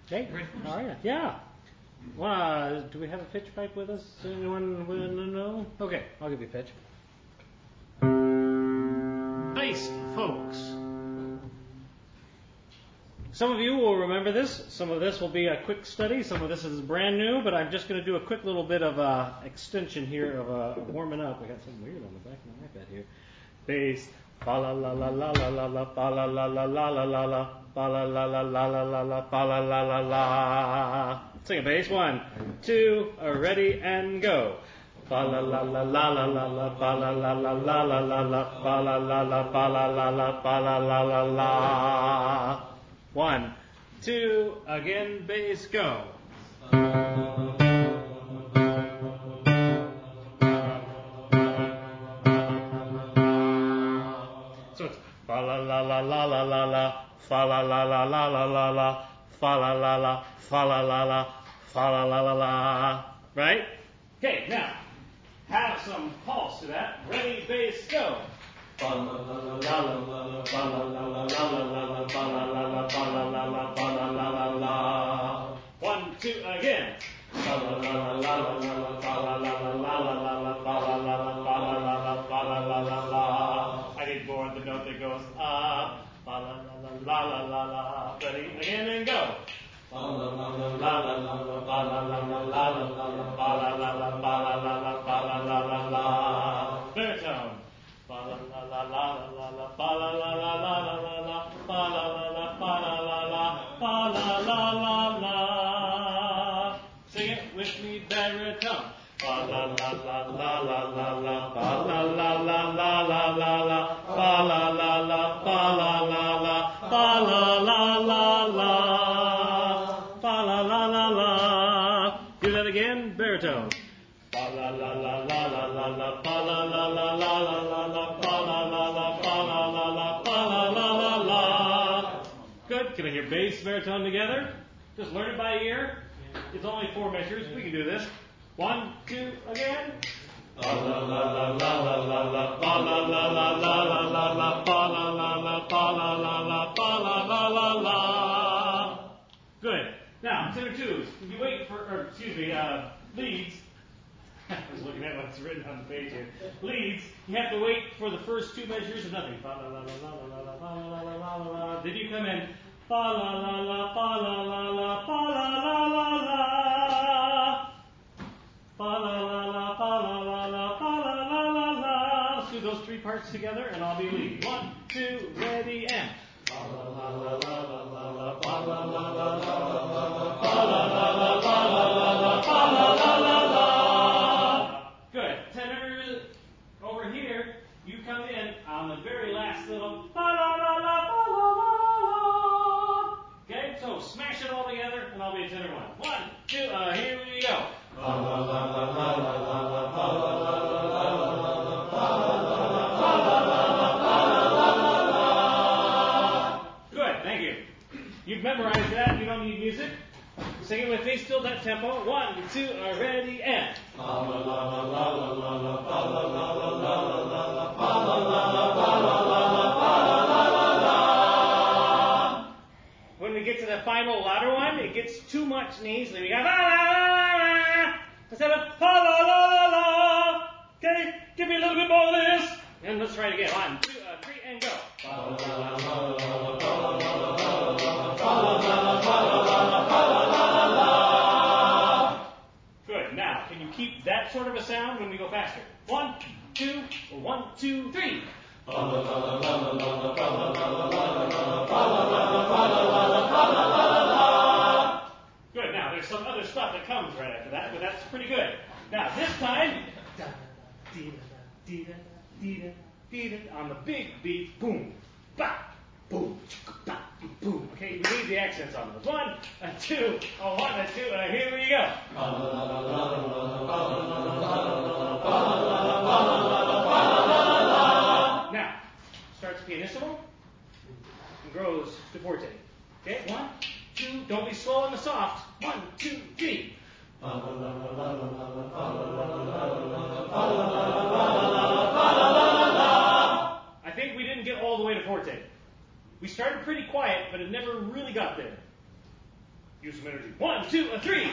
Hey, how are you? Yeah. Do we have a pitch pipe with us? Anyone want to know? Okay, I'll give you a pitch. Nice, folks. Some of you will remember this. Some of this will be a quick study. Some of this is brand new, but I'm just going to do a quick little bit of extension here of warming up. We got something weird on the back of my iPad here. Bass. Fa la la la la la la la fa la la la la la la la fa la la la la la la la fa la la la la. Sing it, bass. 1, 2, ready and go. Fa la la la la la la la fa la la la la la la la fa la la la fa la la la fa la la la la. 1, 2, again, bass, go. So it's fa la la la la la la la, fa la la la la la la la, fa la la la, fa la la la, fa la la la la. Right? Okay, now have some pulse to that. Ready, bass, go. Fa la la la la la la, fa la la la la la la, fa la la la, fa la la la, fa la la la la. 1, 2, again. Fa la la la la la la, fa la la la la la la, fa la la la, fa la la la, fa la la la la. I need more of the note that goes up. Fa la la la la la la. Ready, again, and go. Fa la la la la la la, fa la la la la la la, fa la la la, fa la la la, fa la la la la. Baritone. Fa la la la la la la, fa la la la la la la, fa la la la, fa la la la, fa la la la la. Sing it with me, baritone. Fa la la la la la la la, fa la la la la la la la, fa la la la, fa la la la, fa la la la la, fa la la la la. Do that again, baritone. Fa la la la la la la la, fa la la la la la la la, fa la la la, fa la la la, fa la la la la. Good. Can I hear bass, baritone together? Just learn it by ear. It's only 4 measures. We can do this. 1, 2, again. Fa la la la la la la la, fa la la la la la la la, fa la la la, fa la la la, fa la la la la. Good. Now, tenor 2s. You wait for, leads. I was looking at what's written on the page here. Leads, you have to wait for the first 2 measures of nothing. Fa la la la la la la, fa la la la la la. Then you come in. Fa la la la, fa la la la, fa la la la la. Fa la la la, fa la la la, fa la la la la. Let's do those 3 parts together, and I'll be lead. 1, 2, ready, and. Fa la la la la la la, fa la la la la la la, fa la la la la la la, fa la la la la. Good. Tenors over here, you come in on the very last little fa la la la, fa la la la la. Okay, so smash it all together, and I'll be a tenor 1. 1, 2, here we go. Fa la la la la la la la, fa la la la la la la, fa la la la, fa la la la, fa la la la la. Good, thank you. You've memorized that. You don't need music. Sing it with me, still that tempo. 1, 2, ready, and. Fa la la la la la la la, fa la la la la la la, fa la la la, fa la la la, fa la la la la. When we get to the final louder one, it gets too much nasally. We got la la la la instead of fa la la la la. Okay, give me a little bit more of this. And let's try it again. 1, 2, 3, and go. Fa la la la la la, fa la la la la la, fa la la la, fa la la la, fa la la la la. Good. Now, can you keep that sort of a sound when we go faster? 1, 2, 1, 2, 3. Fa la la la la la la, fa la la la la la, fa la la la, fa la la la, fa la la la la. Good. Now, there's some other stuff that comes right after that, but that's pretty good. Now, this time, on the big beat, boom, bop, boom, bop, boom. Okay, we need the accents on those. 1, 2, 1, 2, here we go. Now, starts pianissimo and grows to forte. Okay, 1, 2, don't be slow on the soft. 1, 2, 3. I think we didn't get all the way to forte. We started pretty quiet, but it never really got there. Use some energy. 1, 2, 3.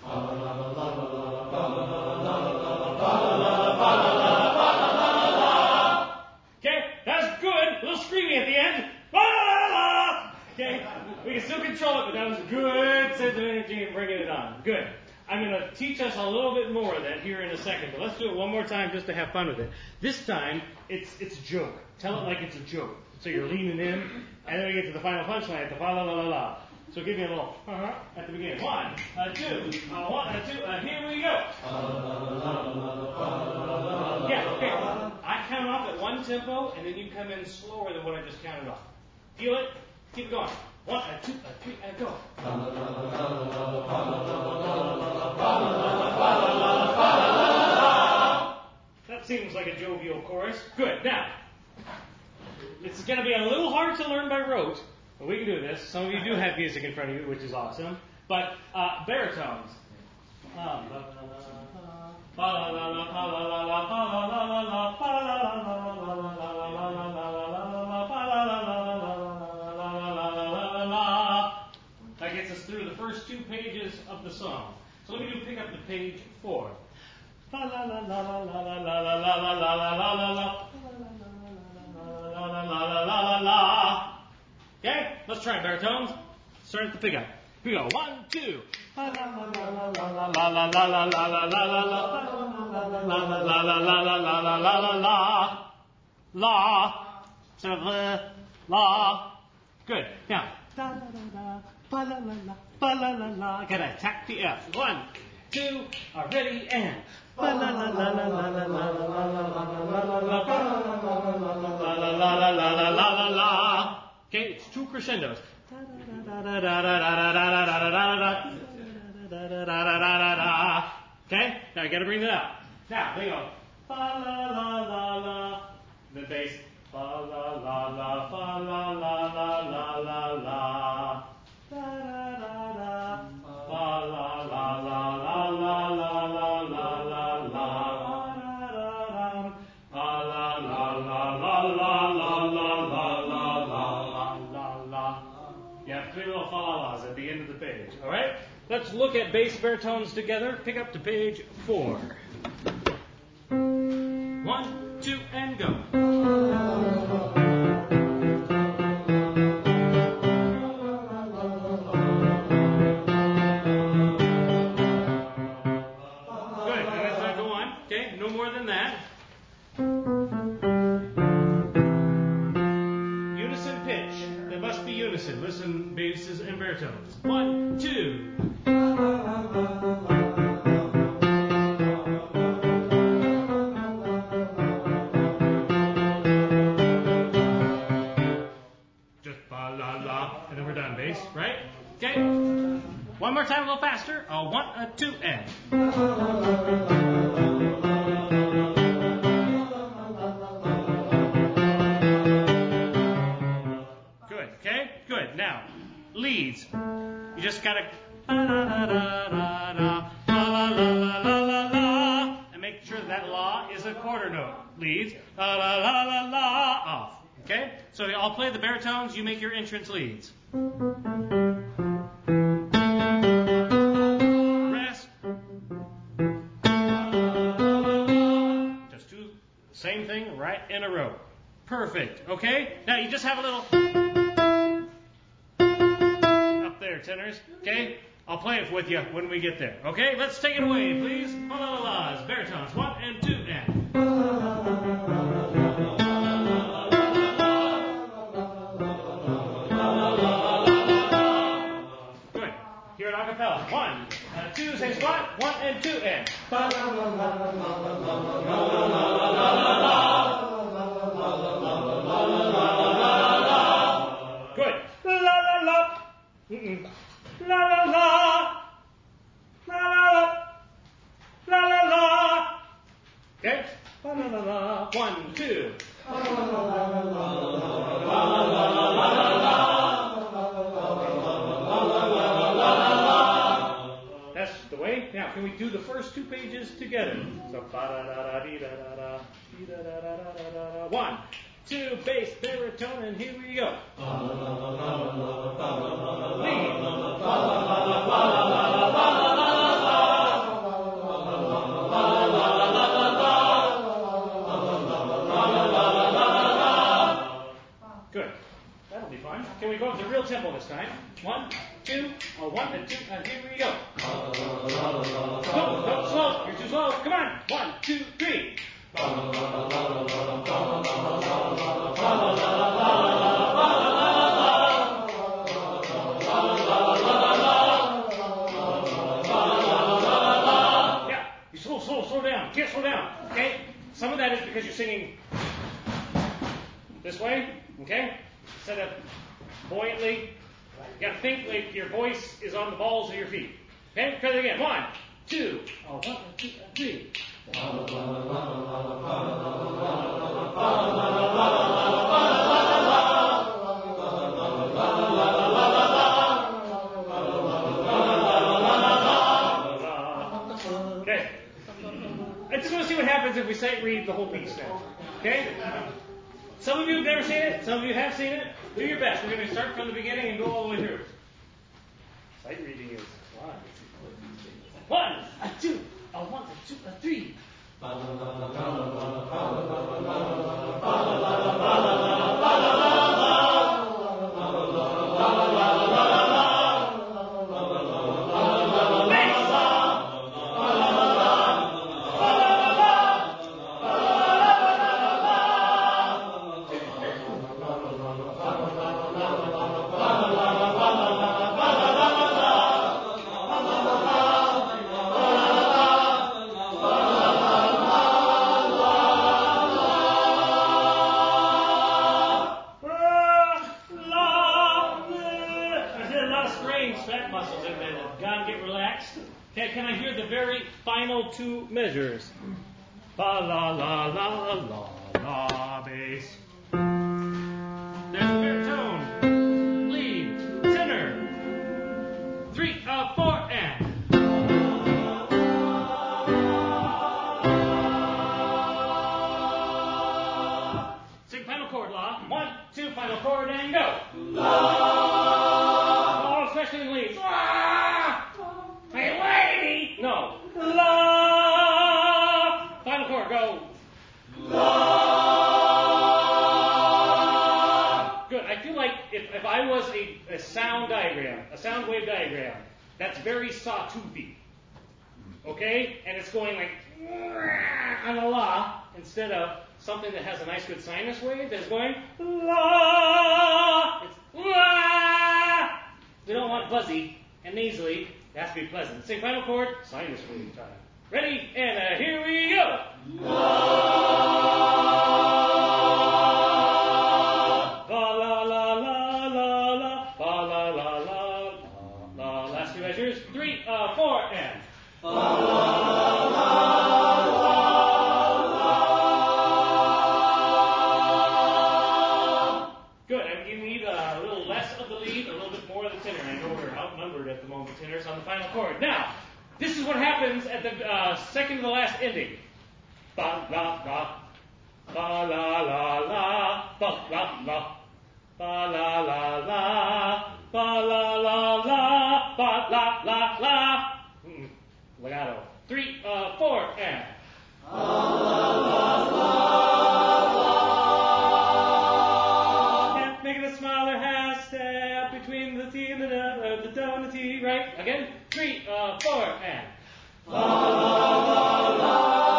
Okay, that's good. A little screaming at the end. Okay, we can still control it, but that was a good sense of energy and bringing it on. Good. I'm going to teach us a little bit more of that here in a second, but let's do it one more time just to have fun with it. This time, it's a joke. Tell it like it's a joke. So you're leaning in, and then we get to the final punchline at the fa la la la la. So give me a little at the beginning. 1, 2, 1, 2, here we go. Yeah, okay. I count off at one tempo, and then you come in slower than what I just counted off. Feel it? Keep it going. 1, 2, 3, and go. That seems like a jovial chorus. Good. Now, it's going to be a little hard to learn by rote, but we can do this. Some of you do have music in front of you, which is awesome. But baritones. That gets us through the first 2 pages of the song. So let me pick up to page 4. Okay, let's try baritones. Start at the pickup. Here we go. 1, 2. La. Instead of la. Good. Now. Gotta attack the F. 1, 2. Ready and. Okay, it's 2 crescendos. Okay, now I gotta bring that up. Now, they go fa la la la la. The bass fa la la la fa la la la la la la. Da da da da fa la la la la la la la la la la. La la la la la la la la la la la la. You have 3 little fa-la-las at the end of the page. All right? Let's look at bass baritones together. Pick up to page 4. 1, 2, and go. Good. Now let's not go on. Okay? No more than that. Unison pitch. There must be unison. Listen, basses and baritones. 1, 2. Just ba la la, and then we're done. Bass, right? Okay. One more time, a little faster. 1, 2, and. Good. Okay. Good. Now, leads. You just gotta and make sure that la is a quarter note. Leads. La la la la la off. Okay? So I'll play the baritones, you make your entrance leads. Rest. Just do the same thing right in a row. Perfect. Okay? Now you just have a little up there, tenors. Okay? I'll play it with you when we get there. Okay? Let's take it away, please. La-la-la-las, baritones. 1 and 2 and. Good. Here at acapella. 1, 2, same spot. 1 and 2 and. Good. La la la. La la la. La la la. La la la. Okay? La la la la. 1, 2. That's the way. Now, can we do the first 2 pages together? So, ba-da-da-da-dee-da-da-da, dee-da-da-da-da-da-da. 1, 2, bass, baritone, and here we go. Lead. this time. 1, 2, 1 and 2, and here we go. Go, slow. You're too slow. Come on. 1, 2, 3. Yeah, you slow down. Can't slow down. Okay? Some of that is because you're singing this way. Okay? Instead of buoyantly. You got to think like your voice is on the balls of your feet. Okay? Try it again. 1, 2, 1 and 2 and 3. Okay. I just want to see what happens if we sight read the whole piece now. Okay? Some of you have never seen it. Some of you have seen it. Do your best. We're going to start from the beginning and go all the way through. Sight reading is fun. 1, 2, 1 and 2 and 3. Can I hear the very final 2 measures? Fa la la la la la bass. There's the baritone, lead, tenor. 3, 4 and. Sing final chord, la. 1, 2, final chord and go. La. Oh, especially in leads. Hey, lady! No. La! Final chord, go. La! Good. I feel like if I was a sound diagram, a sound wave diagram, that's very sawtoothy. Okay? And it's going like on a la instead of something that has a nice good sinus wave that's going la. It's la. We don't want buzzy and nasally. It has to be pleasant. Sing final chord, sinus wave time. Ready? And here we go. La. La la la la la la. La la la la la. Last 2 measures. 3, 4 and. La la la la la. Good. I'm giving you a little less of the lead, a little bit more of the tenor. I know we're outnumbered at the moment, tenors on the final chord. Now, this is what happens at the second to the last ending. Ba la la, ba la la la, ba la la, ba la la la, ba la la la, ba la la la. Legato. 3, 4 and. La la la la la. And making a smaller half step between the T and the do and the T, right? Again. 3, 4 and. La la la la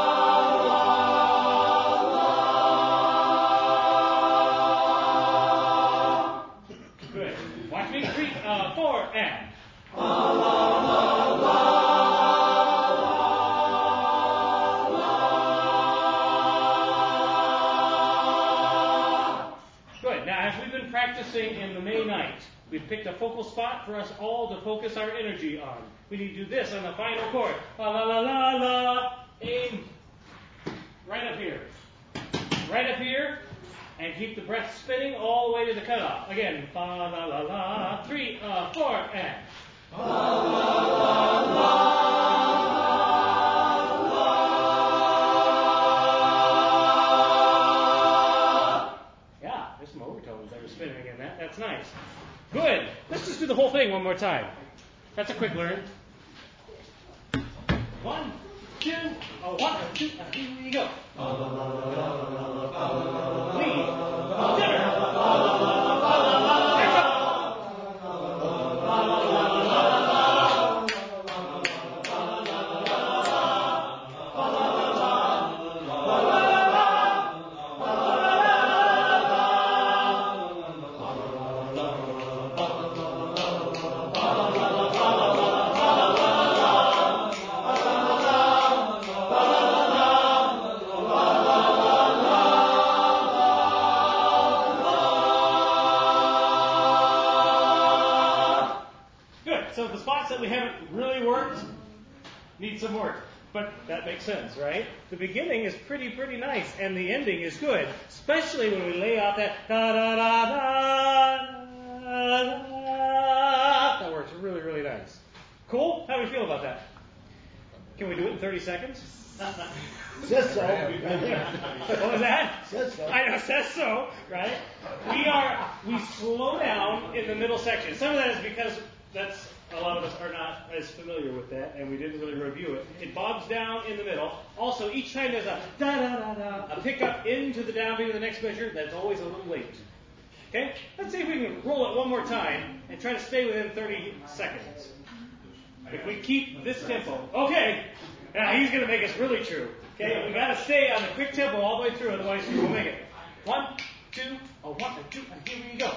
la. Good. Watch me. 3, 4 and. La la la la. Practicing in the May night. We've picked a focal spot for us all to focus our energy on. We need to do this on the final chord. La la la la la. Aim right up here. Right up here. And keep the breath spinning all the way to the cutoff. Again. La la la la. 3, 4 and. La la la la. Spinning again. That's nice. Good. Let's just do the whole thing one more time. That's a quick learn. 1, 2, 1 and 2, and here we go. Lead. Tenor. So the spots that we haven't really worked need some work. But that makes sense, right? The beginning is pretty nice, and the ending is good, especially when we lay out that da da da da da. That works really nice. Cool? How do we feel about that? Can we do it in 30 seconds? Says so. What was that? Says so. I know, says so, right? We slow down in the middle section. Some of that is because a lot of us are not as familiar with that, and we didn't really review it. It bogs down in the middle. Also, each time there's a da-da-da-da, a pickup into the downbeat of the next measure, that's always a little late. Okay? Let's see if we can roll it one more time and try to stay within 30 seconds. If we keep this tempo. Okay. Now, he's going to make us really true. Okay? We got to stay on the quick tempo all the way through, otherwise we won't make it. 1, 2, a 1, a 2, and here we go.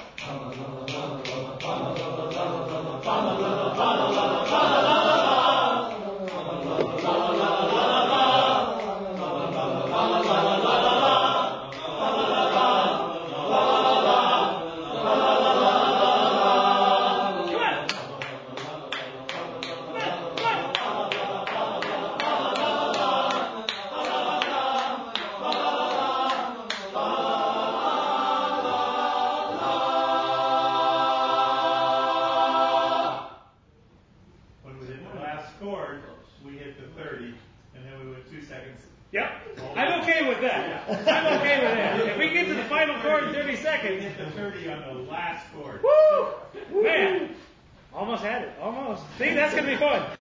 Yep. I'm okay with that. I'm okay with that. If we get to the final chord in 30 seconds. Hit the 30 on the last chord. Woo! Man. Almost had it. Almost. See, that's going to be fun.